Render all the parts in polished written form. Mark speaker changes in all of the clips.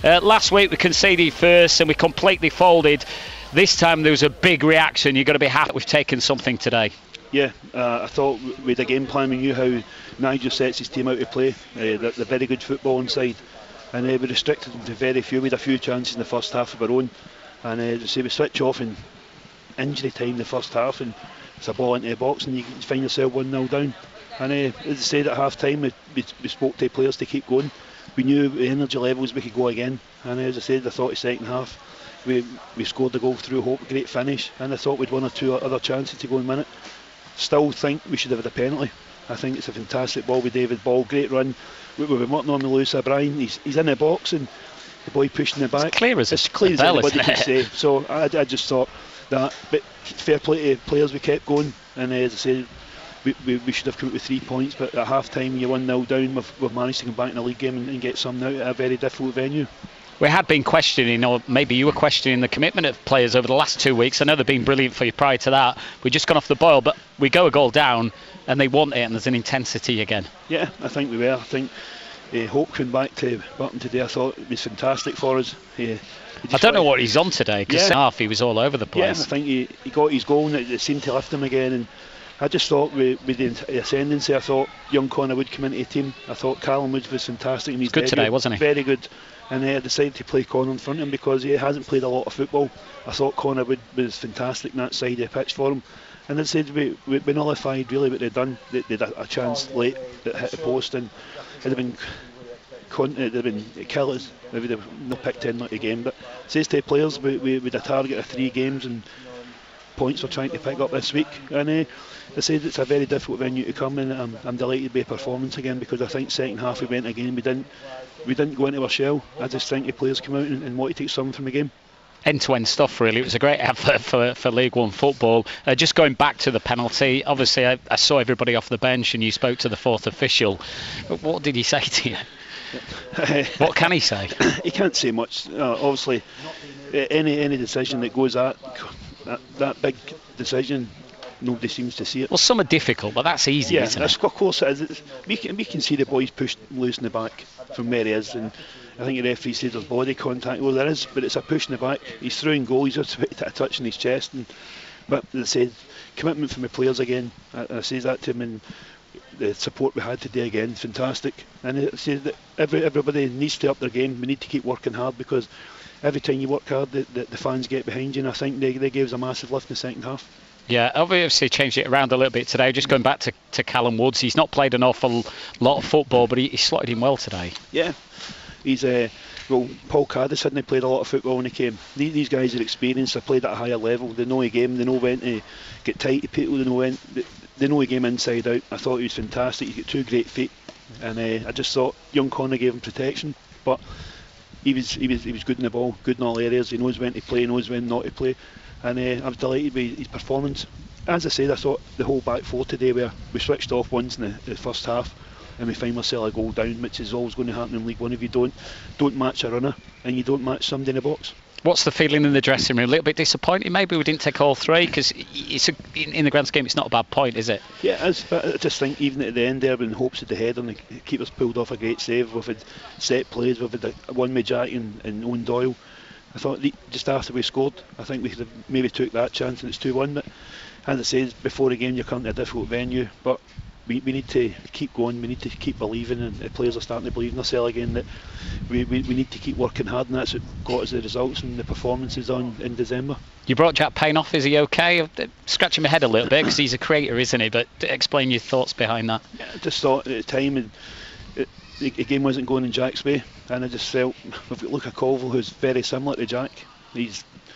Speaker 1: Last week we conceded first and we completely folded. This time there was a big reaction. You've got to be happy we've taken something today.
Speaker 2: Yeah, I thought with the game plan we knew how Nigel sets his team out to play. They're very good football inside, and we restricted them to very few. We had a few chances in the first half of our own, and as I say, we switch off in injury time the first half, and it's a ball into the box, and you find yourself 1-0 down. And as I said at half time, we spoke to players to keep going. We knew the energy levels we could go again, and as I said, I thought the second half we scored the goal through hope, great finish, and I thought we'd one or two other chances to go and win it. Still think we should have had a penalty. I think it's a fantastic ball with David Ball, great run. We've been working on with Lewis O'Brien, he's in the box and the boy pushing the back.
Speaker 1: It's clear as
Speaker 2: anybody can say. So I just thought that, but fair play to players, we kept going, and as I said, we should have come out with 3 points, but at half time you're 1-0 down, we've managed to come back in the league game and get something out at a very difficult venue.
Speaker 1: We had been questioning, or maybe you were questioning, the commitment of players over the last 2 weeks. I know they've been brilliant for you prior to that. We've just gone off the boil, but we go a goal down and they want it, and there's an intensity again. Yeah,
Speaker 2: I think we were. I think Hope coming back to Burton today, I thought it was fantastic for us.
Speaker 1: I don't know what he's on today, because half he was all over the place.
Speaker 2: Yeah, I think he got his goal and it seemed to lift him again. And I just thought with the ascendancy, I thought young Connor Wood come into the team. I thought Callum Woods was fantastic.
Speaker 1: He's good today, wasn't he?
Speaker 2: Very good. And I decided to play Connor in front of him because he hasn't played a lot of football. I thought Connor Wood was fantastic in that side of the pitch for him. And I said we nullified really what they'd done. They had a chance late that hit the post, and it'd have been killers if we'd have not picked 10 like the game. But says to the players, we had a target of 3 games and points we're trying to pick up this week. And I said it's a very difficult venue to come in. I'm delighted to be a performance again, because I think second half we went again. We didn't go into our shell. I just think the players come out and want to take something from the game.
Speaker 1: End-to-end stuff, really. It was a great effort for League One football. Just going back to the penalty, obviously I saw everybody off the bench and you spoke to the fourth official. What did he say to you? What can he say?
Speaker 2: He can't say much. Obviously, any decision that goes that big decision, nobody seems to see it.
Speaker 1: Well, some are difficult, but that's easy, isn't it?
Speaker 2: Of course it is. We can see the boys pushed loose in the back from where he is, and I think the referee said there's body contact. Well, there is, but it's a push in the back. He's through and goal. He's just a touch in his chest. But as I said, commitment from the players again. I says that to him, and the support we had today again, fantastic. And I says that everybody needs to up their game. We need to keep working hard, because every time you work hard, the fans get behind you, and I think they gave us a massive lift in the second half.
Speaker 1: Yeah, obviously changed it around a little bit today. Just going back to Callum Woods, he's not played an awful lot of football, but he slotted in well today.
Speaker 2: Yeah, he's Paul Caddis hadn't played a lot of football when he came. These guys are experienced, they've played at a higher level, they know the game, they know when to get tight to people, they know the game inside out. I thought he was fantastic. He's got 2 great feet, and I just thought young Connor gave him protection, but he was good in the ball, good in all areas. He knows when to play, he knows when not to play. And I was delighted with his performance. As I said, I thought the whole back 4 today, where we switched off once in the first half and we find ourselves a goal down, which is always going to happen in League One if you don't match a runner and you don't match somebody in the box.
Speaker 1: What's the feeling in the dressing room? A little bit disappointed maybe we didn't take all 3, because in the grand scheme it's not a bad point, is it?
Speaker 2: Yeah, it is, but I just think even at the end there, when Hope's at the head and the keeper's pulled off a great save, we've had set plays, we've had one with Jack and Owen Doyle. I thought just after we scored, I think we could have maybe took that chance, and it's 2-1. But as I said, before the game you're coming to a difficult venue, but we need to keep going, we need to keep believing, and the players are starting to believe in themselves again, that we need to keep working hard, and that's what got us the results and the performances in December.
Speaker 1: You brought Jack Payne off, is he okay? I'm scratching my head a little bit, because he's a creator, isn't he? But explain your thoughts behind that.
Speaker 2: Yeah, I just thought at the time the game wasn't going in Jack's way, and I just felt we've got Luca Colville, who's very similar to Jack. You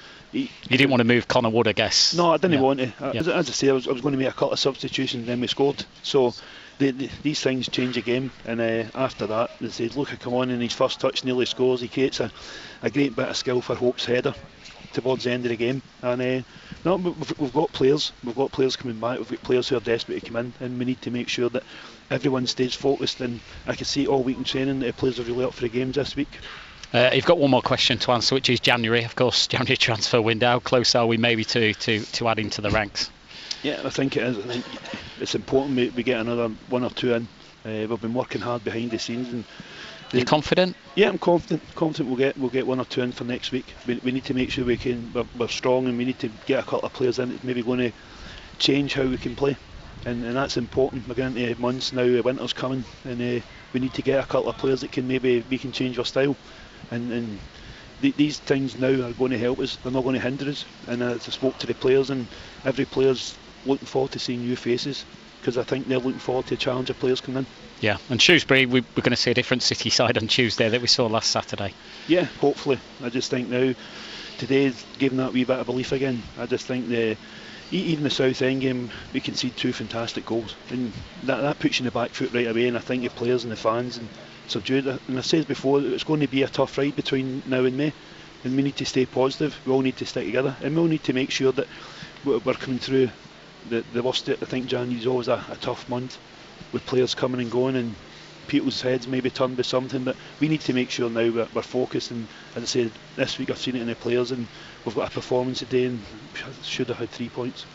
Speaker 1: didn't want to move Connor Wood, I guess.
Speaker 2: No, I didn't want to. As I say, I was going to make a couple of substitutions, and then we scored. So these things change the game, and after that, they said, Luca come on, and his first touch nearly scores. He creates a great bit of skill for Hope's header towards the end of the game. And we've got players. We've got players coming back. We've got players who are desperate to come in, and we need to make sure that everyone stays focused. And I can see all week in training that the players are really up for the games this week.
Speaker 1: You've got one more question to answer, which is January, of course. January transfer window. How close are we maybe to adding to the ranks?
Speaker 2: Yeah, I think it is. I think it's important we get another 1 or 2 in. We've been working hard behind the scenes, and
Speaker 1: You're confident?
Speaker 2: Yeah, I'm confident. Confident we'll get 1 or 2 in for next week. We need to make sure we're strong, and we need to get a couple of players in that's maybe going to change how we can play, and that's important. We're getting into months now. Winter's coming, and we need to get a couple of players that we can change our style, and these things now are going to help us. They're not going to hinder us. And as I spoke to the players, and every player's looking forward to seeing new faces, because I think they're looking forward to a challenge of players coming in.
Speaker 1: Yeah, and Shrewsbury, we're going to see a different City side on Tuesday that we saw last Saturday.
Speaker 2: Yeah, hopefully. I just think now, today's given that wee bit of belief again. I just think even the Southend game, we conceded 2 fantastic goals, and that puts you in the back foot right away. And I think the players and the fans and subdued. And I said before, it's going to be a tough ride between now and May, and we need to stay positive. We all need to stick together, and we all need to make sure that we're coming through the worst. I think January is always a tough month, with players coming and going, and people's heads maybe turned by something, but we need to make sure now we're focused. And as I said, this week I've seen it in the players, and we've got a performance today and should have had 3 points.